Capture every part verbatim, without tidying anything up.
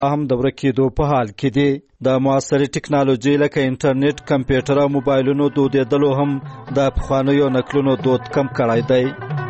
هم د ورکېدو په حال کې دي. د معاصرې ټکنالوژي لکه انټرنیټ، کمپیوټر او موبایلونو دودېدلو هم د پخوانیو نکلونو دود کم کړی دی.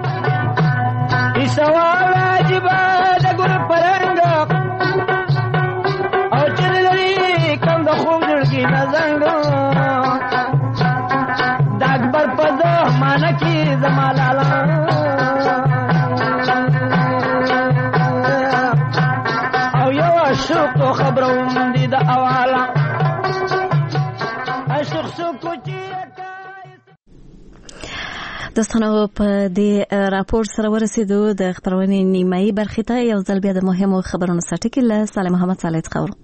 دوستانو په دې راپور سره ورسېدو د خبرونې نیمایي برخې ته. یو ځل بیا د مهمو خبرونو سرټکي له صالح محمد صالح څخه اورو.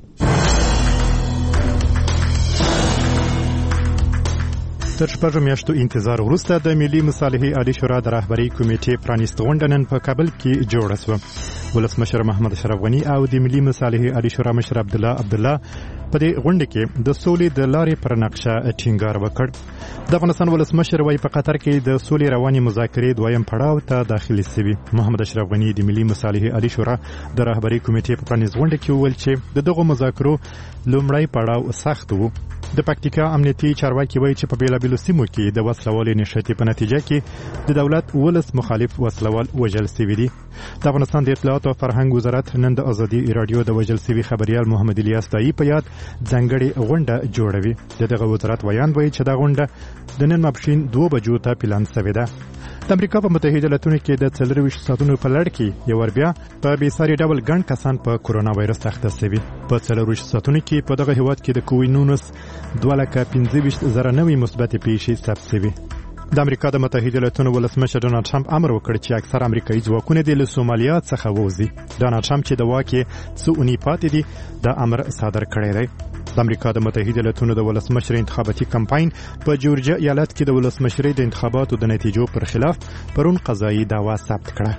تر شپږو میاشتو انتظار وروسته د ملي مصالحې عالي شورا د رهبرۍ کمیټې پرانیستې غونډه نن په کابل کې جوړه شوه. ولسمشر محمد اشرف غني او د ملي مصالحې عالي شورا مشر عبدالله عبدالله په دې غونډه کې د سولې د لارې پر نقشه ټینګار وکړ. د افغانستان ولسمشر وايي په قطر کې د سولې رواني مذاکرې دویم پړاو ته داخلي شوي. محمد اشرف غني د ملي مصالحې عالي شورا د رهبرۍ کمیټې په پرانیستې غونډه کې وویل چې د دغو مذاکرو لومړی پړاو سخت و. د پکتیکا امنیتي چارواکي وایي چې په بیلابیلو سیمو کې د وسلوالې نشټې په نتیجه کې د دولت ولس مخالف وسلوال وژل شوي دي. د افغانستان د اطلاعات او فرهنګ وزارت نن د ازادي رادیو د وژل شوي خبريال محمد الیاس دایي په یاد ځانګړې غونډه جوړوي. دغه وزارت ویان وایي چې دا غونډه د نن ماپښین دوه بجو ته پلان شوې ده. د امریکا په متحده ایالاتونو کې د څلرویشت ساعتونو په لړ کې یو ور بیا په بېساري ډول ګڼ کسان په کورونا وایرس اخته شوي. په څلرویشت ساعتونو کې په دغه هیواد کې د کووډ نولس دوه لکه پنځه ویشت زره نوې مثبتې پیښې ثبت شوي. د امریکا د متحده ایالاتونو ولسمشر ډونالد ټرمپ امر وکړ چې اکثر امریکایي ځواکونه د سومالیا څخه ووځي. ډونالد ټرمپ چې د واک یې څو اونۍ پاتې دي دا امر صادر کړی دی. د امریکا د متحده ایالاتونو د ولسمشر انتخاباتي کمپاین په جورجیا ایالت کې د ولسمشرۍ د انتخاباتو د نتیجو پر خلاف پرون قضایي دعوا ثبت کړه.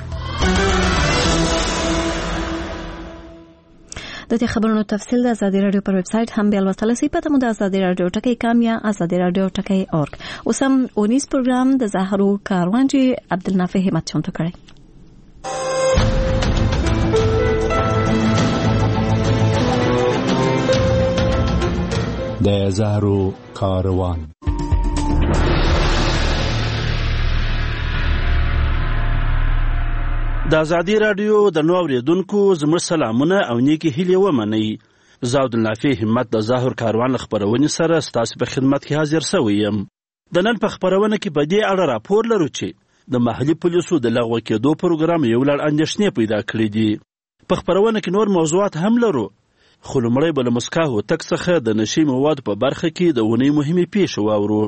د دې خبرونو تفصیل د ازادي رادیو پر ویب سټ هم بیا لوستل شي. پته مو د ازادي رادیو ټکی کام یا ازادي رادیو ټکی اورګ. اوس هم اونیس پروګرام د زهرو کاروان چې عبدالنافع همت چمتو کړی. د زهرو کاروان. د ازادي رادیو د نو اوریدونکو زموږ سلامونه او نیکی هیلې ومنئ. زه عبدالنافع همت د زهرو کاروان له خپرونې سره ستاسو په خدمت کې حاضر شوی یم. د نن په خپرونه کې په دې اړه راپور لرو چې د محلي پولیسو د لغوه کېدو پروګرام یو لړ اندېښنې پیدا کړې دي. په خپرونه کې نور موضوعات هم لرو، خو لومړی به له مسکا هوتک څخه د نشي موادو په برخه کې د اونۍ مهمې پیښې واورو.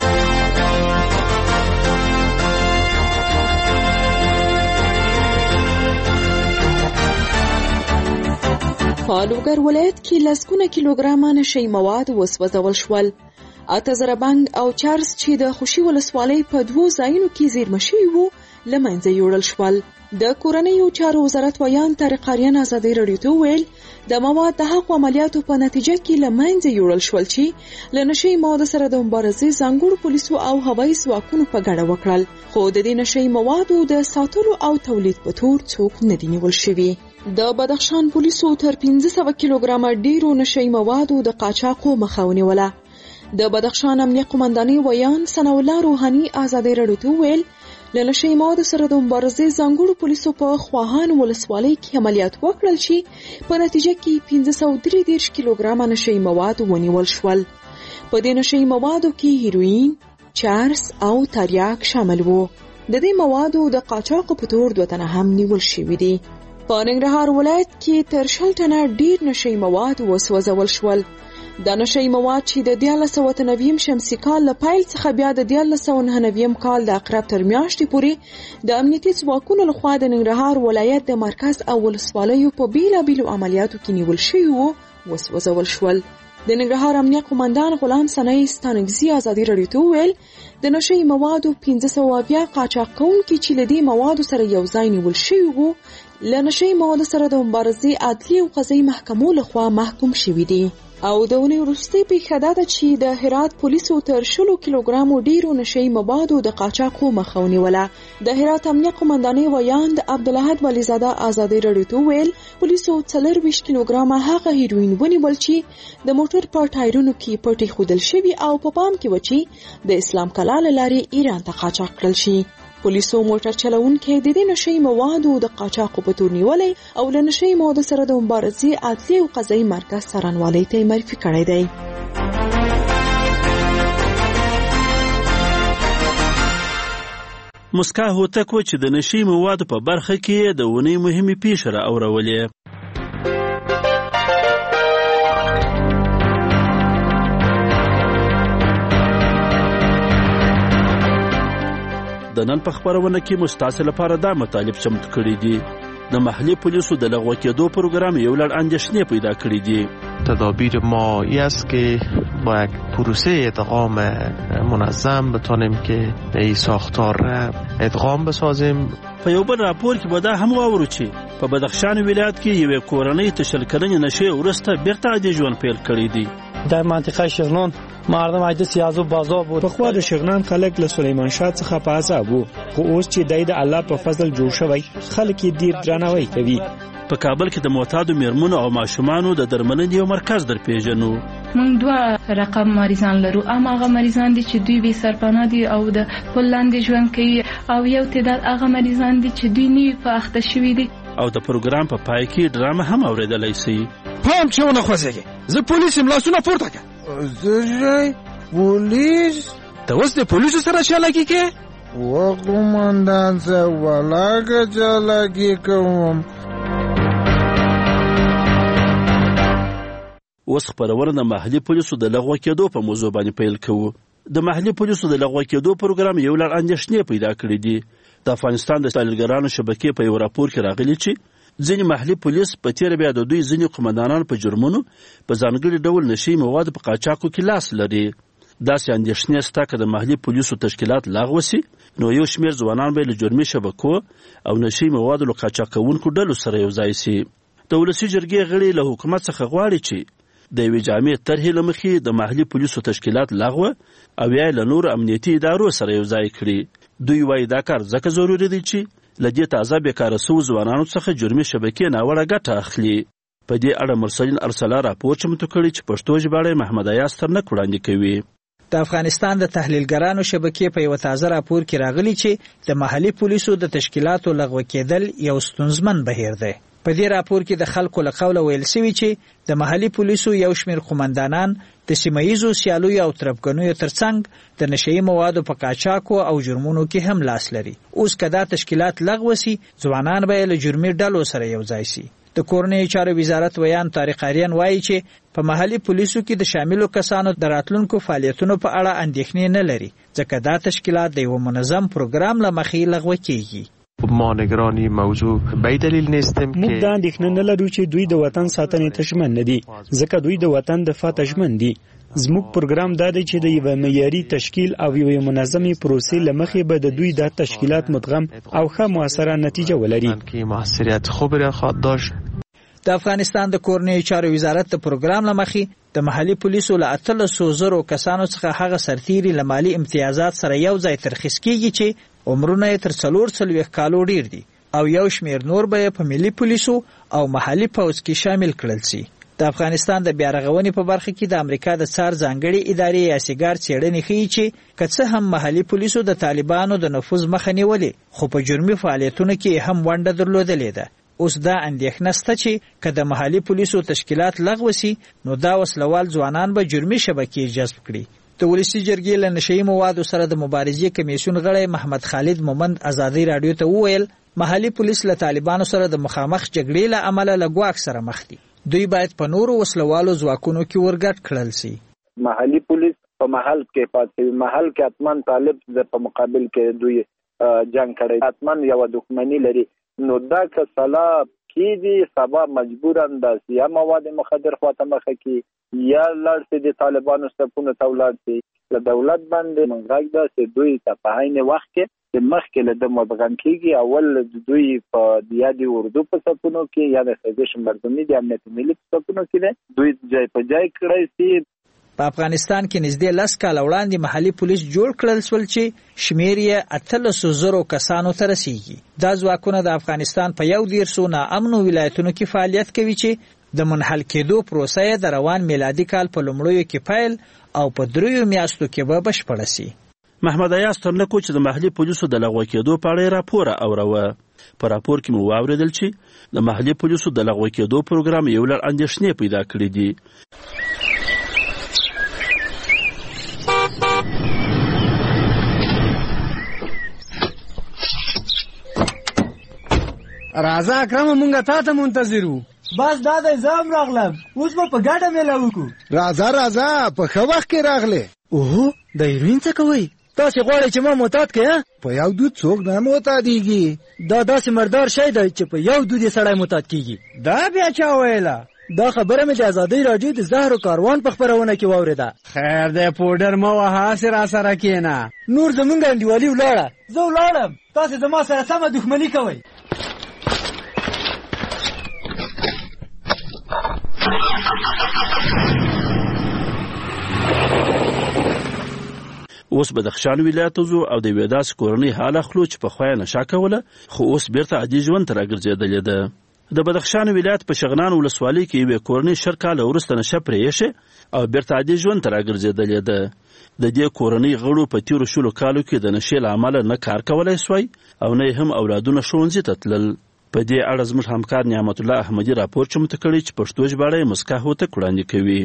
په لوګر ولایت کې لسګونه کیلوګرامه نشي مواد وسوځول شول. اته زره بنګ او چارس چې د خوشي ولسوالۍ په دوو ځایونو کې زیرمه شوي وو له منځه یوړل شول. د کورنیو چارو وزارت ویان طارق اریان ازادي رادیو ته ویل د مواد د حق عملیاتو په نتیجه کې له منځه یوړل شول چې له نشي موادو سره د مبارزې ځانګړو پولیسو او هوایي ځواکونو په ګډه وکړل، خو د دې نشي موادو د ساتلو او تولید په تور څوک نه دي نیول شوي. د بدخشان پولیسو تر پنځه سوه کیلوګرامه ډیرو نشي موادو د قاچاقو مخه ونیوله. د بدخشان امنیه قومندانۍ ویان ثناء الله روحاني ازادي رادیو ته ویل له نشي موادو سره د مبارزې ځانګړو پولیسو په خواهان ولسوالۍ کې عملیات وکړل چې په نتیجه کې پنځه سوه درې دېرش کیلوګرامه نشي مواد ونیول شول. په دې نشي موادو کې هیروین، چارس او تریاک شامل وو. د دې موادو د قاچاق په تور دوه تنه هم نیول شوي دي. په ننګرهار ولایت کې تر شل تنه ډیر نشي مواد وسوځول شول. دا نشي مواد چې د دیارلس سوه اته نوي شمسي کال له پیل څخه بیا د دیارلس سوه نهه نوي کال د اقرب تر میاشتې پورې د امنیتي ځواکونو لخوا د ننګرهار ولایت د مرکز او ولسوالیو په بیلابیلو عملیاتو کې نیول شوي وو وسوځول شول. د ننګرهار امنیه قومندان غلام ثناء ستانکزي ازادي رادیو ته ویل د نشي موادو پنځه سوه اویا قاچاق کوونکي چې له دې موادو سره یو ځای نیول شوي وو له نشي موادو سره د مبارزې عدلي او قضایي محکمو لخوا محکوم شوي دي. او د ونې وروستۍ پیښه دا ده چې د هرات پولیسو تر شلو کیلوګرامو ډیرو نشهیي موادو د قاچاقو مخه ونیوله. د هرات امنیه قومندانۍ ویاند عبدالاحد ولیزاده ازادي راډیو ته وویل پولیسو څلرویشت کیلوګرامه هغه هیروین ونیول چې د موټر په ټایرونو کې پټې ښودل شوي او په پام کې و چې د اسلام کلا له لارې ایران ته قاچاق کړل شي. پولیسو موټر چلوونکي د دې نشهیي موادو د قاچاقو په تور نیولې او له نشهیي موادو سره د مبارزې عدلي او قضایي مرکز څارنوالۍ ته معرفي کړی دی. مسکا هوتک و چې د نشهیي موادو په برخه کې د ونې مهمې پیښې را اورولې. د نن په خبرونه کې مستاسې لپاره دا مطالب چمتو کړي دي. د محلي پولیسو د لغوه کېدو پروګرام یو لړ اندېښنې پیدا کړي دي. تدابیر ما این است که با یک پروسه ادغام منظم بتانیم که این ساختار را ادغام بسازیم. په یو بل راپور کې به دا هم واورو چې په بدخشان ولایت کې یوې کورنۍ ته شل کلنې نشې وروسته بیرته عادي ژوند پیل کړی دی. در منطقه شغنان مردم عجز سیاز و بازار بود. پخوا د شغنان خلک له سلیمان شاه څخه په عذاب وو، خو اوس چې دای د الله په فضل جوړ شوی خلک یې ډیر درناوی کوي. په کابل کې د معتادو میرمنو او ماشومانو د درملنې یو مرکز در پیژنو. موږ دوه رقم مریضان لرو. هغه مریضان دي چې دوی بې سرپناه دي او د پل لاندې ژوند کوي او یو تعداد هغه مریضان دي چې دوی نوي پاخته شوي دي. او د پروګرام په پای کې ډرامه هم اورېدلی شي. پام چې ونه خوځېږي، زه پولیس یم، لاسونه پورته کړه. زه پولیس؟ ته اوس د پولیسو سره چالاکي کې؟ و قومندان صاحب ولاکه چالاکي کوم. اوس خبرونه د محلي پولیسو د لغوه کېدو په موضوع باندې پیل کوو. د محلي پولیسو د لغوه کېدو پروګرام یو لړ اندېښنې پیدا کړي دي. د افغانستان د تحلیلګرانو شبکې په یو راپور کې راغلي چې ځینې محلي پولیس په تېره بیا د دوی ځینې قومندانان په جرمونو په ځانګړي ډول نشهیي موادو په قاچاقو کې لاس لري. داسې اندېښنې شته که د محلي پولیسو تشکیلات لغوه سي نو یو شمېر ځوانان به له جرمي شبکو او نشهیي موادو له قاچاق کوونکو ډلو سره یو ځای سي. د ولسي جرګې غړي له حکومت څخه غواړي چې د یوې جامع طرحې له مخې د محلي پولیسو تشکیلات لغوه او یا له نورو امنیتي ادارو سره یو ځای کړي. دوی وایي دا کار ځکه ضروري دی چې له دې تازه بیکاره سوو ځوانانو څخه جرمي شبکې ناوړه ګټه اخلي. په دې اړه مرسلین ارسلا راپور چمتو کړی چې پښتو ژباړه محمد ایاز ترنک وړاندې کوي. د افغانستان د تحلیلګرانو شبکې په یو تازه راپور کې راغلی چې د محلي پولیسو د تشکیلاتو لغوه کېدل یو ستونزمن بهیر دی. په دې راپور کې د خلکو له قوله ویل شوي چې د محلي پولیسو یو شمېر قومندانان د سیمهییزو سیالیو او تربګنیو ترڅنګ د نشهیي موادو په قاچاقو او جرمونو کې هم لاس لري. اوس که دا تشکیلات لغوه سي، ځوانان به له جرمي ډلو سره یو ځای سي. د کورنیو چارو وزارت ویان طارق آریان وایي چې په محلي پولیسو کې د شاملو کسانو د راتلونکو فعالیتونو په اړه اندېښنې نه لري، ځکه دا تشکیلات د یو منظم پروګرام له مخې لغوه کېږي. ما نگرانی موضوع به دلیل نیستیم که موږ دا اندېښنه نه لرو چې دوی د وطن ساتنې ته ژمن نه دي، ځکه دوی د وطن دفاع ته ژمن دي. زموږ پروګرام دا دی چې د یوه معیاري تشکیل او یوې منظمې پروسې له مخې به د دوی دا تشکیلات مدغم او ښه موثره نتیجه ولري. موثریت خوب را خواهد داشت. د افغانستان د کورنیو چارو وزارت د پروګرام له مخې د محلي پولیسو له اتلسو زرو کسانو څخه هغه سرتیري له مالي امتیازات سره یو ځای ترخیص کیږي چې عمرونه یې تر څلور څلوېښت کالو ډیر دي او یو شمېر نور به په ملي پولیسو او محلي پوځ کې شامل کړل شي. د افغانستان د بیارغونې په برخه کې د امریکا د څار ځانګړي ادارې یا سیګار څېړنې ښیي چې که څه هم محلي پولیسو د طالبانو د نفوذ مخه نیولې، خو په جرمي فعالیتونو کې هم ونډه درلودلې ده. اوس دا اندېښنه شته چې که د محلي پولیسو تشکیلات لغوه سي، نو دا وسلوال ځوانان به جرمي شبکې جذب کړي. د ولسي جرګې له نشهیي موادو سره د مبارزې کمیسیون غړی محمد خالد مومند ازادي راډیو ته وویل محلي پولیس له طالبانو سره د مخامخ جګړې له امله له ګواښ سره مخ دي. دوی باید په نورو وسلوالو ځواکونو کې ورګډ کړل شي. محلي پولیس په محل کې پاتې محل کې اتمن طالب په مقابل کې دوی جنگ کړي، اتمن یو دښمنی لري. نو دا که سلا کیږي سبا مجبوراً د سیاه مواد مخدر خواته مخه کی یا لړ سي د طالبانو صفونه تولاد سي د دولت باندې منغاګ دا سي دوی ته په عین وخت کې د مخکې له مدغم کیږي اول دوی په دیادي اردو په صفونو کې یا د سیدش مردمي د امنیت ملي په صفونو کې دوی ځای په ځای کړی سي. په افغانستان کې نږدې لس کاله وړاندې محلي پولیس جوړ کړل شول چې شمېر یې اتلسو زرو کسانو ته رسیږي. دا ځواکونه د افغانستان په یو دیرشو ناامنو ولایتونو کې فعالیت کوي چې د منحل کېدو پروسه یې د روان میلادي کال په لومړیو کې پیل او په دریو میاشتو کې به بشپړه سي. محمد ایاز ترنکو چې د محلي پولیسو د لغوه کېدو په اړه راپور اوروه. په راپور کې مو واوریدل چې د محلي پولیسو د لغوه کېدو پروګرام یو لړ اندېښنې پیدا کړې دي. راځه اکرم مونږه تا ته منتظر وو. بس دا د زام راغلم اوس به په ګډه میله وکړو. راځه راځه په ښه وخت کې راغلې. اوه د هیروین څه کوئ؟ تاسې غواړئ چې ما معتاد کړئ؟ په یو دود څوک نه معتادېږي. دا داسې مردار شی دی چې په یو دود یې سړی معتاد کېږي. دا بیا چا ویله؟ دا خبره مې د ازادۍ راډیو د زهرو کاروان په خپرونه کې واورېده. خیر دی پوډر مه وهه هسې راسره کښېنه. نور زمونږ انډیوالي ولاړه. زه ولاړم تاسې زما سره سمه دښمني کوئ. اوس بدخشان ولایت ته ځو او د یوې داسې کورنۍ حال اخلو چې پخوا یې نشه کوله خو اوس بیرته عادي ژوند ته راګرځېدلې ده. د بدخشان ولایت په شغنان ولسوالۍ کې یوې کورنۍ شل کاله وروسته نشه پرې ایښې او بیرته عادي ژوند ته راګرځېدلې ده. د دې کورنۍ غړو په تیرو شلو کالو کې د نشې له امله نه کار کولی سوی او نه هم اولادونه ښوونځي ته تلل. په دې اړه زموږ همکار نعمت الله احمدي راپور چمتو کړی چې پښتو ژباړه یې مسکا هوتک وړاندې کوي.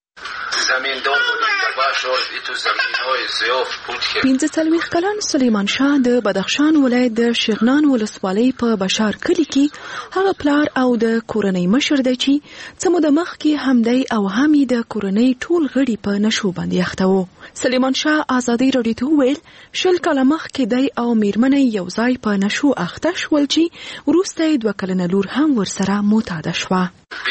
پنځه څلوېښت کلن سلیمان شاه د بدخشان ولایت د شغنان ولسوالۍ په بشار کلي کې هغه پلار او د کورنۍ مشر دی چې څه موده مخکې هم دی او هم یې د کورنۍ ټول غړي په نشو باندې اخته وو. سلیمان شاه ازادۍ راډیو ته وویل شل کاله مخکې دی او میرمنې یو ځای په نشو اخته شول چې وروسته یې دوه کلنه لور هم ورسره معتاده شوه.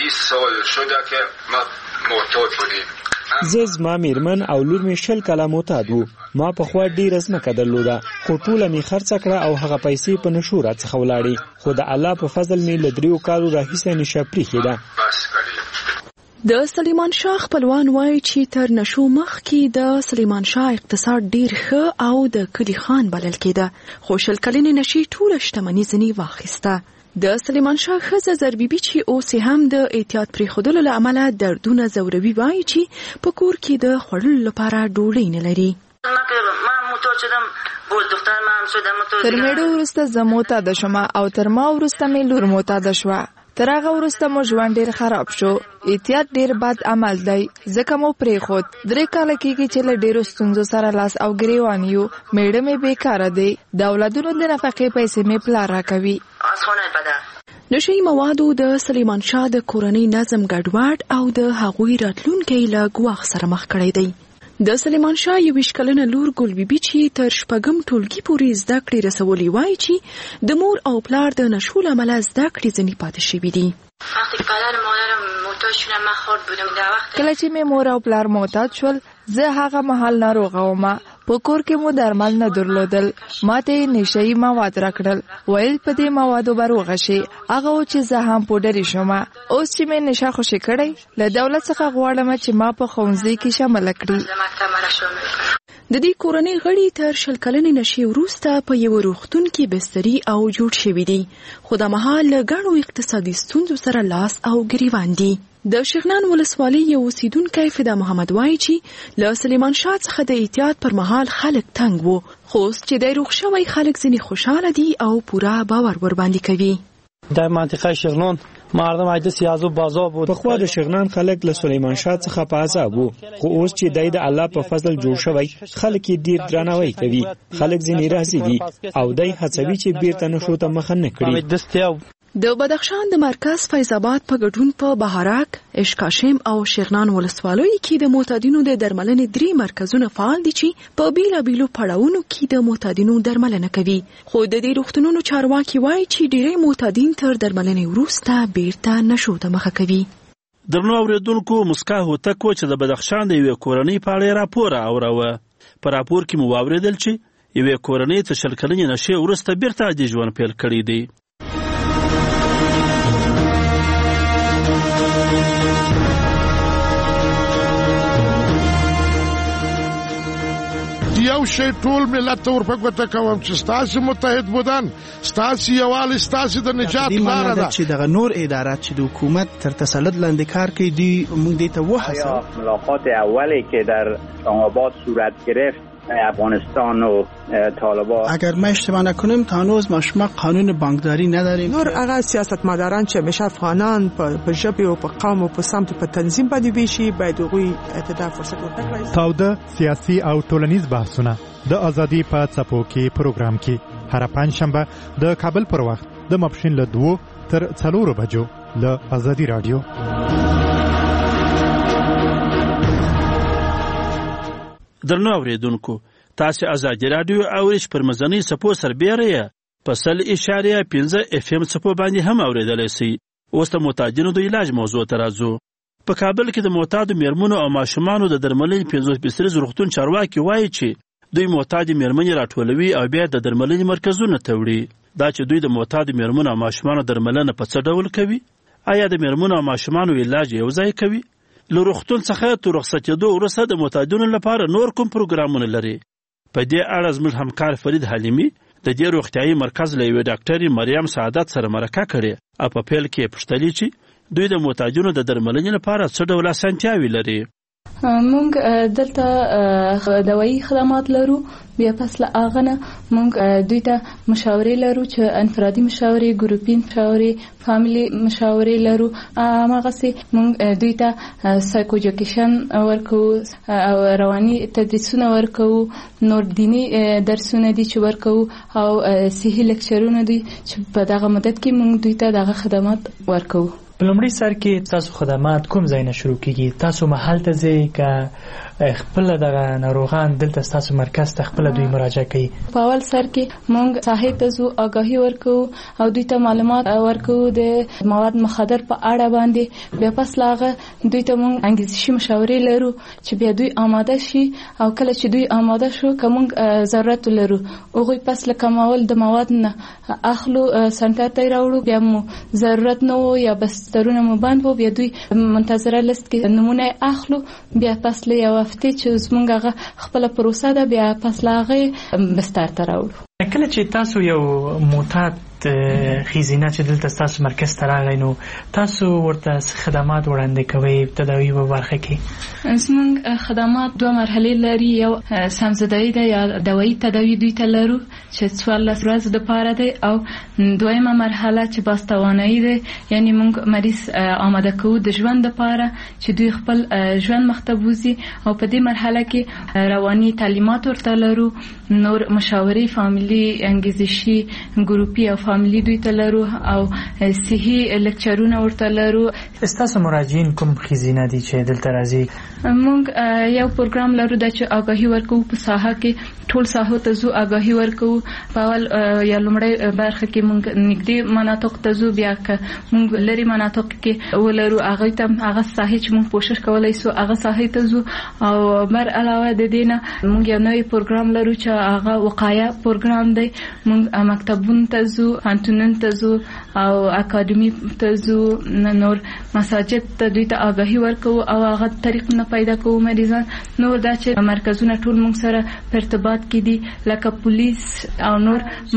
زه زما میرمن او لور مې شل کاله معتاد وو. ما پخوا ډېره ځمکه درلوده خو ټوله مې خرڅه کړه او هغه پیسې په نشو راڅخه ولاړې خو د الله په فضل مې له دریو کالو راهیسې نشه پریښې ده. د سلیمان شاه خپلوان وایي چې تر نشو مخکې د سلیمان شاه اقتصاد ډیر ښه او د کلي خان بلل کېده خو شل کلنې نشې ټوله شتمني ځینې واخیسته. د سلیمان شاه ښځه زربیبي چې اوس هم د احتیاط پرېښودلو له امله دردونه ځوروي وایي چې په کور کې د خوړلو لپاره ډوډۍ نه لري. تر میړه وروسته زه معتاده شوم او تر ما وروسته مې لور معتاده شوه. تر هغه وروسته مو ژوند ډیر خراب شو. احتیاط ډیر بد عمل دی ځکه مو پرېښود. درې کاله کېږي چې له ډیرو ستونزو سره لاس او ګریوان یو. میړه مې بیکاره دی. د اولادونو د نفقې پیسې مې پلار راکوي. نشهیي موادو د سلیمان شاه د کورنۍ نظم ګډوډ او د هغوی راتلونکی له ګواښ سره مخ کړی دی. د سلیمان شاه یویشت کلنه لور ګل بیبي چې تر شپږم ټولګي پورې زده کړې رسولي وایي چې د مور او پلار د نشو له امله زده کړې ځینې پاتې شوي دي. کله چې مې مور او پلار معتاد شول زه هغه مهال ناروغه وم. په کور کې مو درمل نه درلودل. ماته نشهیي مواد راکړل. ویل په دې موادو به روغه شي. هغه و چې زه هم پوډري شوم. اوس چې مې نشه خوشې کړی له دولت څخه غواړم چې ما په ښوونځي کې شامل کړي. د دې کورنۍ غړي تر شل کلنې نشې وروسته په یو روغتون کې بستري او جوړ شوي دي خو د مهال له ګڼو اقتصادي ستونزو سره لاس او ګریوان دي. د شغنان ولسوالۍ یو اوسیدونکی فدا محمد وایي چې له سلیمان شاه څخه د احتیاط پر مهال خلک تنګ وو خو اوس چې دی روغ شوی خلک ځینې خوشحاله دي او پوره باور ورباندې کوي. در منطقه شغنان مردم عجز سیاز و بازار بود. پخوا د شغنان خلک له سلیمان شاه څخه په عذاب وو خو اوس چې دی د الله په فضل جوړ شوی خلک یې ډیر درناوی کوي. خلک ځینې راضي دي او دی هڅوي چې بیرته نشو ته مخه نه کړي. د بدخشان د مرکز فیض آباد په ګډون په بهارک، اشکاشم او شغنان ولسوالیو کې د معتادینو د درملنې درې مرکزونه فعال دي چې په بیلابیلو پړاوونو کې د معتادینو درملنه کوي. خو د دې روغتونونو چارواکي وایي چې ډېری معتادین تر درملنې وروسته بیرته نشو ته مخه کوي. درنو اوریدونکو، مسکا هوتک و چې د بدخشان د یوې کورنۍ په اړه راپور اوروه. په راپور کې مو واورېدل چې یوې کورنۍ تر شل کلنې نشې وروسته بیرته عادي ژوند پیل کړی دی. یو شی ټول ملت ته ورپګوته کوم چې ستاسو متحد بودن، ستاسو یووالی ستاسو د نجات لاره ده. چې دغه نور ادارات چې د حکومت تر تسلط لاندې کار کوي دی موږ دې ته وهڅوو. ملاقات اولی که در آباد صورت گرفت افغانستان و طالبان، اگر ما اشتباه نکنیم تا هنوز ما شما قانون بانکداری نداریم. نور هغه سیاستمداران چې همیشه افغانان په ژبه او په قوم او په سمت په تنظیم باندې ویشي باید هغوی ته فرصت ورکړي. تاوده سیاسي او ټولنیز بحثونه د ازادي په څپو کې پروګرام کې هر پنځشنبه د کابل پر وخت د ماپښین له دوه تر څلورو بجو له ازادي رادیو. درنو اوریدونکو، تاسو ازادي رادیو اورئ چې پر مزنی سپو سربېره یې په سل اشاریه پنځه اف ام سپو باندې هم اوریدلی سئ. اوس د معتادینو د علاج موضوع ته راځو. په کابل کې د معتادو میرمنو او ماشومانو د درملنې پنځوس فیصد روغتون چارواکي وایي چې دوی معتادې میرمنې راټولوي او بیا د درملنې مرکزونه ته وړي. دا چې دوی د معتادو میرمنو او ماشومانو درملنه په څه ډول کوي؟ آیا د میرمنو او ماشومانو علاج یو ځای کوي؟ له روغتون څخه تر رخصتېدو وروسته د معتادینو لپاره نور کوم پروګرامونه لري؟ په دې اړه زموږ همکار فرید حلیمي د دې روغتیایي مرکز له یوې ډاکټرې مریم سعادت سره مرکه کړې او په پیل کې یې پوښتلې چې دوی د معتادینو د درملنې لپاره څه ډول اسانتیاوې لري. مونږ دلته دوايي خدمات لرو، بیا پس له هغه نه مونږ دوی ته مشاورې لرو چې انفرادي مشاورې، ګروپي مشاورې، فاميلي مشاورې لرو. هماغسې مونږ دوی ته سایکو ایجوکیشن ورکوو او رواني تدریسونه ورکوو، نور دیني درسونه دي چې ورکوو او صحي لیکچرونه دي چې په دغه مدت کې مونږ دوی ته دغه خدمات ورکوو. په لومړي سر کې تاسو خدمات کوم ځای نه شروع کیږي؟ تاسو محل ته ځئ که خپل دغه ناروغان دلته تاسو مرکز ته خپل دوی مراجعه کوي؟ په اول سر کې مونږ ساحې ته ځو، آگاهي ورکوو او دوی ته معلومات ورکوو د مواد مخدر په اړه باندې. بیا پس له هغه دوی ته مونږ انګیزشي مشاورې لرو چې بیا دوی آماده شي او کله چې دوی آماده شو که مونږ ضرورت لرو هغوی پس له کمول د مواد نه اخلو، سنټر ته یې راوړو. بیا مو ضرورت نه و یا بس ترونه مو بند وو، بیا دوی منتظره لست کې نمونه اخلو. بیا پس له یو هفته چې زمونږ هغه خپله پروسه ده، بیا پس له هغې بستر ته راوړو. کله چې تاسو یو معتاد خیزینه چې دلته تاسو مرکز ته راغی نو تاسو ورته خدمات وړاندې کوئ تداوی په برخه کې؟ زمونږ خدمات دوه مرحلې لري. یو سمزدایي ده یا دوايي تداوی دوی ته لرو چې څوارلس ورځې دپاره دی، او دویمه مرحله چې باستوانایي ده، یعنی مونږ مریض آماده کوو د ژوند دپاره چې دوی خپل ژوند مخته بوځي. او په دې مرحله کې رواني تعلیمات ورته لرو، نور مشاورې، فاميلي، انګیزشي، ګروپي او فاميلي دوی ته لرو او صحي لیکچرونه ورته لرو. تاسو مراجعین کوم خزینه دي چې دلته راځي؟ مونږ یو پروګرام لرو د چې آگاهي ورکوو په ساحه کې، ټول ساحو ته ځو، آگاهي ورکوو. په اول یا لومړی برخه کې مونږ نږدې مناطق ته ځو، بیا که مونږ لري مناطق کې ولرو هغوی ته هغه ساحې چې مونږ کوشش کولی سو هغه ساحې ته ځو. او بر علاوه د دې نه مونږ یو نوی پروګرام لرو چې هغه وقایه پروګرام دی. مونږ مکتبونو ته ځو، پوهنتونونو ته ځو او اکاډمي ته ځو، نور مساجد ته دوی ته آگاهي ورکوو او هغه طریقونه پیدا کوو مریضان. نور دا چې مرکزونه ټول مونږ سره په ارتباط کې دي، لکه پولیس او نور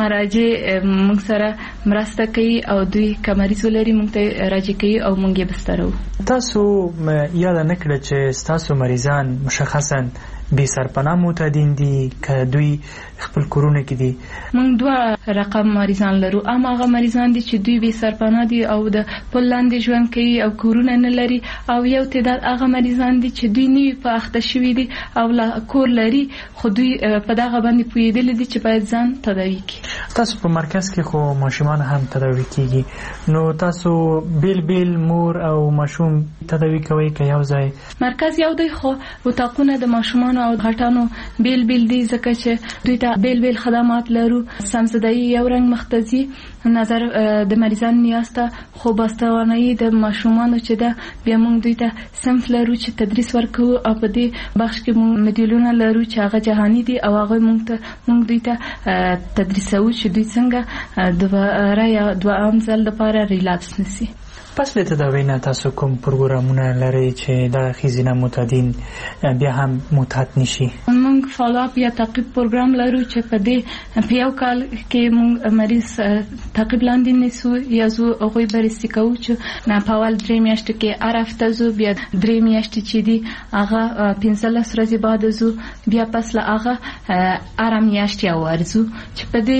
مراجع مونږ سره مرسته کوي او دوی که مریض ولري مونږ ته راجع کوي او مونږ یې بستروو. تاسو یاد نه کړه چې تاسو مریضان مشخصا بې سرپناه معتادین دي که دوی خپل کورونه کې دي؟ موږ دوه رقم مریضان لرو. ام هغه مریضان دي چې دوی بې سرپناه دي او د پل لاندې ژوند کوي او کورونه نه لري، او یو تعداد هغه مریضان دي چې دوی نوي په اخته شوي دي او کور لري خو دوی په دغه باندې پوهېدلي دي چې باید ځان تداوي کړي. تاسو په مرکز کې خو ماشومان هم تداوي کیږي، نو تاسو بیل بیل مور او ماشوم تداوي کوي که یو ځای؟ مرکز یو دی خو اتاقونه د ماشومانو او غټانو بیل بیل دي، ځکه چې دوی ته بیل بیل خدمات لرو. سمزدایي یو رنګ مختزي نظر د مریضان نیاز ته، خو باستوانایي د ماشومانو چې ده بیا موږ دوی ته صنف لرو چې تدریس ورکوو، او په دې بخش کې موږ مدیولونه لرو چې هغه جهاني دي او هغه موږ ته موږ دوی ته تدریسوو چې دوی څنګه دوباره یا دوام ځل لپاره ریلاکس نشي. پس له تداوی نه تاسو کوم پروګرامونه لرئ چې د ښځینه معتادین بیا هم معتاد نشي؟ موږ فالو اپ یا تعقیب پروګرام لرو چې په دې په یو کال کې موږ مریض تعقیب لاندې نیسو یا زو هغوی بررسي کوو چې نه په اول درې میاشتې کې هر هفته زو، بیا درې میاشتې چې دي هغه پنځلس ورځې بعد زو، بیا پس له هغه هره میاشت یو وار زو چې په دې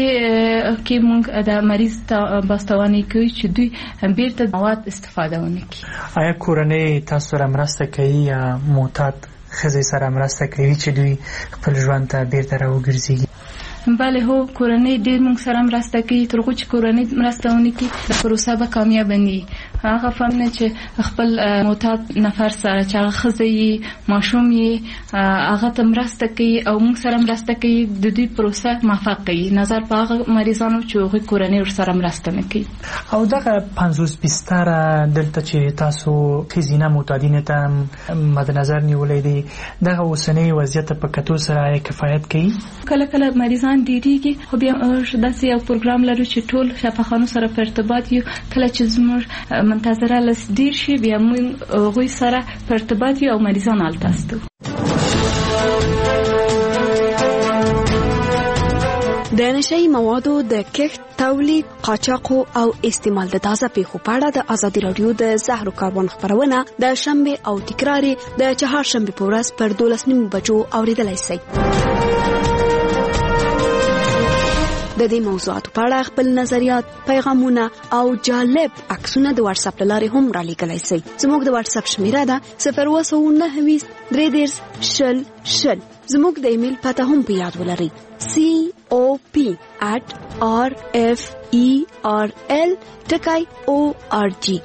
کې موږ د مریض ته باستواني کوي چې دوی بیرته مواد استفاده ونه کړي. آیا کورنۍ تاسو سره مرسته کوي یا معتاد ښځې سره مرسته کوي چې دوی خپل ژوند ته بیرته راوګرځېږي؟ بله هو، کورنۍ ډېر موږ سره مرسته کوي. تر هغو چې کورنۍ مرسته ونه کړي د پروسه به کامیابه نه وي. هغه فهم نه چې خپل معتاد نفر سره چې هغه ښځه یې ماشوم یې هغه ته مرسته کوي او موږ سره مرسته کوي، د دوی پروسه موفق کوي، نظر په هغه مریضانو چې هغوی کورنۍ ورسره مرسته نه کوي. او دغه پنځوس بستره دلته چې تاسو ښځینه معتادینو ته مد نظر نیولی دی، دغه اوسنۍ وضعیت په کتو سره کفایت کوي؟ کله کله مریضان ډېرېږي، خو بیا داسې یو پروګرام لرو چې ټول شفاخانو سره په ارتباط یو. کله چې زموږ منتظره لس ډېر شي بیا موږ هغوی سره په ارتباط یو او مریضان هلته استو. د نشهیي موادو د کښت، تولید، قاچاق او استعمال د تازه پیښو په اړه د ازادي راډیو د زهرو کاروان خپرونه د شنبه او تکرار د چهارشنبه په ورځ پر دولس نیمو بجو اوریدلای شئ. د دې موضوعاتو په اړه خپل نظریات، پیغامونه او جالب عکسونه د واتس اپ لارې هم را لیږلی شئ. زموږ د واتس اپ شمیره ده صفر اووه سوه نهه ویشت درې دېرش شل شل. زموږ د ایمیل پته هم په یاد ولرئ: سی او پی ات آر اف ای آر ال ټکی او آر جی.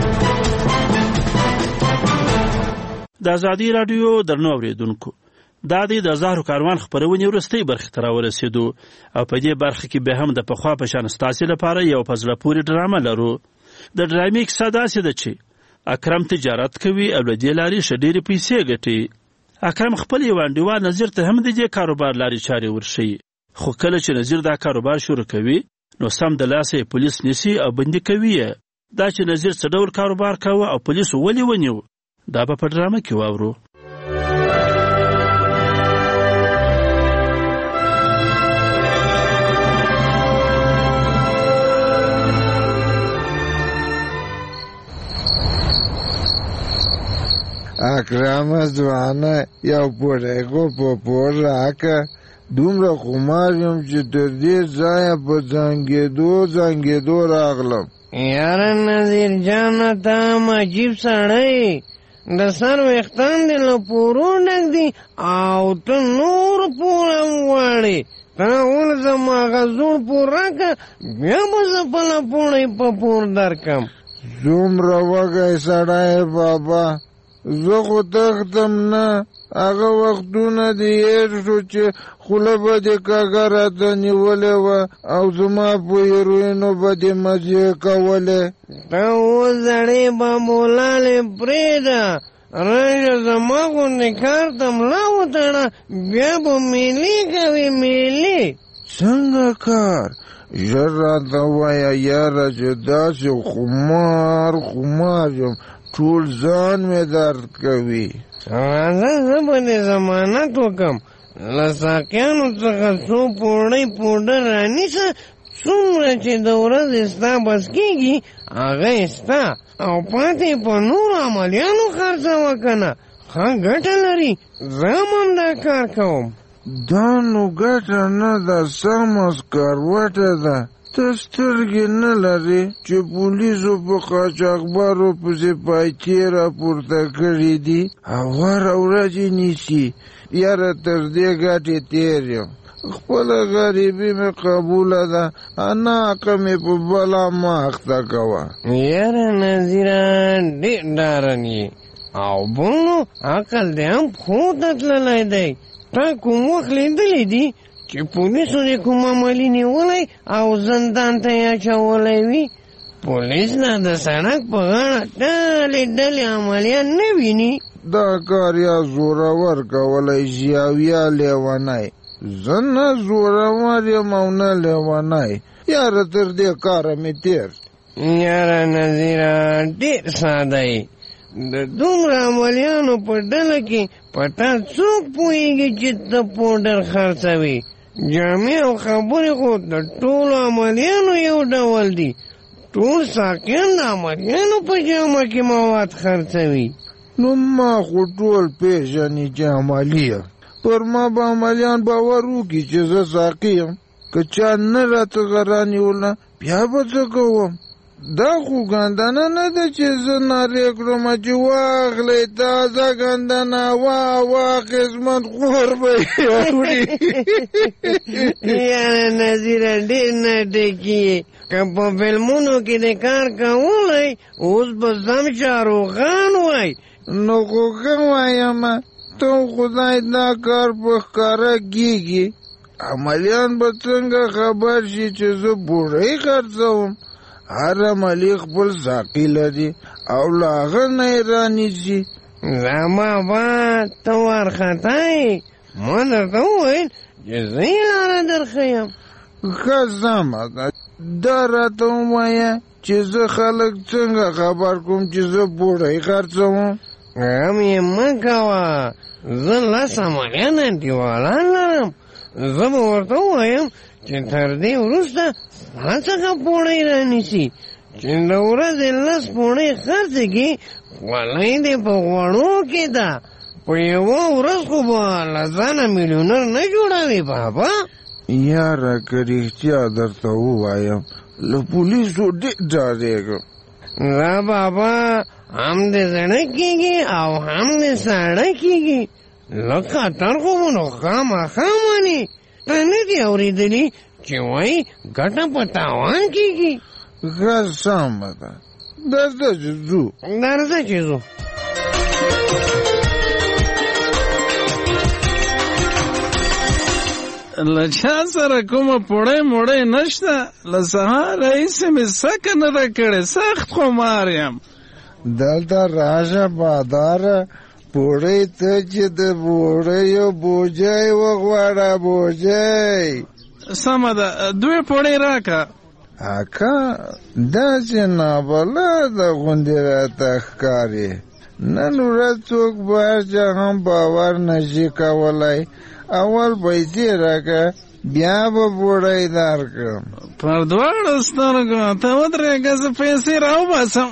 د ازادي راډیو درنو اوریدونکو، دا د زهرو کاروان خپرونې وروستۍ برخې ته راورسېدو او په دې برخه کې به هم د پخوا په شان ستاسې لپاره یو په زړه پورې ډرامه لرو. د ډرامې کیسه داسې ده چې اکرم تجارت کوي او له دې لارې ښه ډېرې پیسې ګټي. اکرم خپل یو انډیوال نظیر ته هم د دې کاروبار لارې چارې ورښیي، خو کله چې نظیر دا کاروبار شروع کوي نو سم د لاسه یې پولیس نیسي او بندي کوي یې. دا چې نظیر څه ډول کاروبار کوه او پولیسو ولې ونیو، دا به په ډرامه کې واورو. اکرم ځوانه یو پوړیکو په پور راکه، دومره خمار یم چې تر دې ځایه په زنګېدو زنګېدو راغلم. یاره نظیر جانه ته هم عجیب سړی، د سر ویښتان دې له پورو ډک دي او ته نور پور هم غواړې. ته ول زما هغه زوړ پور راکه، بیا به زه بله پوړۍ په پور درکم. څومره وږی سړی بابا، زه خو تختم نه. هغه وختونه دې هېر شو چې خوله به دې کږه راته نیولې وه او زما په هیروینو به دې مزې کولې. ته اوس زړې بابولالې پرېږده، راشه زما غوندې کار ته ملا وتړه، بیا به میلې کوې میلې. څنګه کار؟ ژر راته ووایه یاره چې داسې خمار خمار یم، ټول ځان مې درد کوي. راځه زه به دې ضمانت وکم، له ساقیانو څخه څو پوړۍ پوډر رانیسه، څومره چې د ورځې ستا بس کېږي هغه یې ستا، او پاتې په نورو عملیانو خرڅوه که نه. ښه ګټه لري، زه هم دا کار کوم. دا نو ګټه نه ده، سمه سکروټه ده. ته سترګې نه لرې چې پولیسو په قاچاقبرو پسې پایتې راپورته کړي دي او هره ورځ یې نیسي. یاره تر دې ګټې تېر یم، خپله غریبي مې قبوله ده، ناقه مې په بلا مه اخته کوه. یاره نظیره ډېر ډارن یې او بل نو عقل دې هم پښو ته تللی دی. تا کوم وخت لیدلی دي چې پولیسو دې کوم عملي نیولی او زندان ته یې اچولی وي؟ پولیس نه د سړک په غاړه ډلې ډلې عملیات نه ویني. دا کار یا زورور کولی شي او یا لیونی. زه نه زورور یم او نه لیونی. یاره تر دې کاره مې تېر. یاره نظیره ډېر ساده یې. د دومره عملیانو په ډله کې په تا څوک پوهېږي چې ته پوډر خرڅوي؟ جامې او خبرې خو د ټولو عملیانو یو ډول دي. ټول ساقیان د عملیانو په جامه کې مواد خرڅوي. نو ما خو ټول پېژني چې عملي یم. پر ما به عملیان باور وکړي چې زه ساقي یم. که چا نه راته غره نیوله بیا به څه کوم؟ دا خو ګندنه نه ده چې زه نارې کړم چې واخلئ تازه ګندنه، واه واه قسمت خور به یې اوري. یاره نظیره ډېر ناټکي یې. که په فلمونو کې د کار کولی اوس به سم شاروخان وای. نو خو ښه وایم، ته خدای دا کار په ښکاره کېږي. عملیان به څنګه خبر شي چې زه بوډۍ خرڅوم؟ هر عملي خپل ساقي لري او له هغه نه یې رانیسي. زما با ته وارخطا یې. ما درته وویل چې زه یې لاره درښیم. ښه سمه ده، دا راته ووایه چې زه خلک څنګه خبر کوم چې زه بوډۍ خرڅوم؟ غم یې مه کوه، زه لس عملیان انډیوالان لرم. زه به ورته ووایم چې تر دې وروسته ستا څخه پوړۍ رانیسي، چې د ورځې لس پوړۍ خرڅې کړي خولۍ دې په غوړو کې ده. په یوه ورځ خو به له ځانه میلیونر نه جوړوي بابا. یاره که رښتیا درته ووایم له پولیسو ډېر ډارېږم. زه بابا هم دې زړه کېږي او هم دې ساړه کېږي. لږ خطر خو به نو خامخا مني. ته نه دې اورېدلي چې وایي ګټه په تاوان کېږي؟ ښه سمه ده، درځه چې ځو. درځه چې ځو. له چا سره کومه پوړۍ موړۍ نشته. له سهار راهیسې مې سکه نه ده کړې، سخت خمار یم. دلته راشه باداره، پوړۍ ته چې د بوډیو بوجۍ وغواړه. بوجۍ سمه ده، دوې پوړۍ راکه. اکا داسې نابلده غوندې راته ښکاري. نن ورځ څوک به هر چا هم باور نشي کولی. اول پیسې راکه بیا به پوړۍ درکړم. پر دواړو سترګو ته ودرېږه، زه پیسې راوباسم.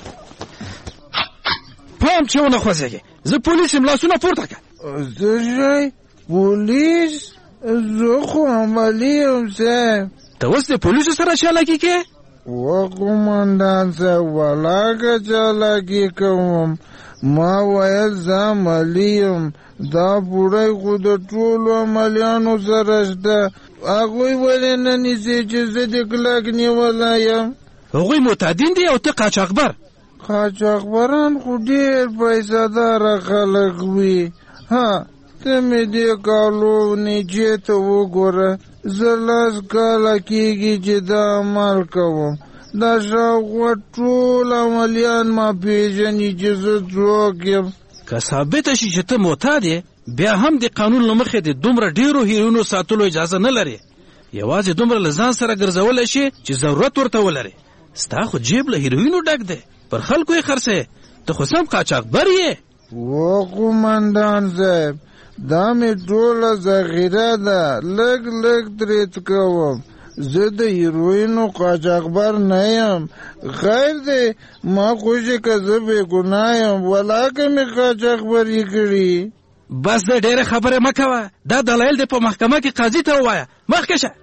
پام چې ونه خوځېږې، زه پولیس یم، لاسونه پورته کړه. څه شی؟ پولیس؟ زه خو عملي یم صاحب. ته اوس د پولیسو سره چالاکي کې؟ و قومندان صاحب ولاکه چالاکي کوم. ما ویل زه عملي یم. دا پوړۍ خو د ټولو عملیانو سره شته. هغوی ولې نه نیسي چې زه د کلک نیولی یم؟ هغوی معتادین دي او ته قاچاقبر. قاچاقبران خو ډېر پیسه داره خلک وي. ها ته مې دې کالو نیچې ته وګوره. زه لس کاله کېږي چې دا عمل کوم. دا شاوخوا ټول عملیان ما پېژني چې زه څوک یم. که ثابته شي چې ته معتاد یې، بیا هم د قانون له مخې د دومره ډېرو هیروینو ساتلو اجازه نه لري. یوازې دومره له ځان سره ګرځولی شي چې ضرورت ورته ولري. ستا خو جیب له هیروینو ډک دی، پر خلکو یې خرڅې. ته خو سم قاچاقبر یې. و قومندان صاحب دا مې ټوله ذخیره ده، لږ لږ ترې کوم. زه د هیروینو قاچاقبر نه یم. خیر دی ما خوشې که زه بې ګناه یم ولاکه مې قاچاقبري کړي. بس د ډېره خبره مه کوه. دا دلایل دې په محکمه کې قاضي ته ووایه. مخکې شه.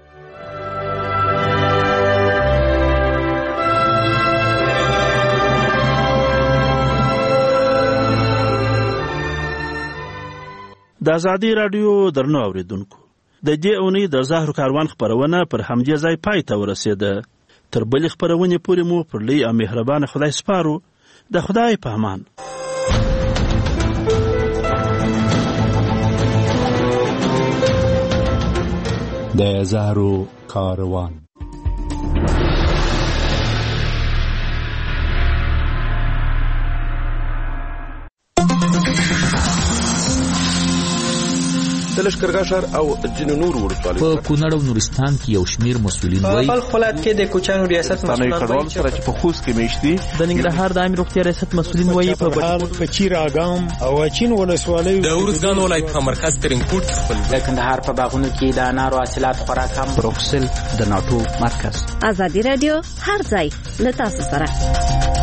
د ازادي راډیو درنو اوریدونکو، د دې اونۍ د زهرو کاروان خپرونه پر همدې ځای پای ته ورسېده. تر بلې خپرونې پورې مو پر لوی او مهربانه خدای سپارو. د خدای په امان. د زهرو کاروان. د لښکرګاه ښار او ځینو نورو ولسوالیو په کونړ او نورستان کې یو شمېر مسؤلین وایي په خپل ولایت کې د کوچیانو ریاست مسؤلین وایي چې په خوست کې میشتي. د ننګرهار د عامه روغتیا ریاست مسؤلین وایي په بهار په چیراګام او اچین ولسوالیو. د ارزګان ولایت په مرکز ترینکوټ خپل. د کندهار په باغونو کې د انارو حاصلات خورا کم. بروکسل د ناټو مرکز. ازادي رادیو هر ځای له تاسو سره.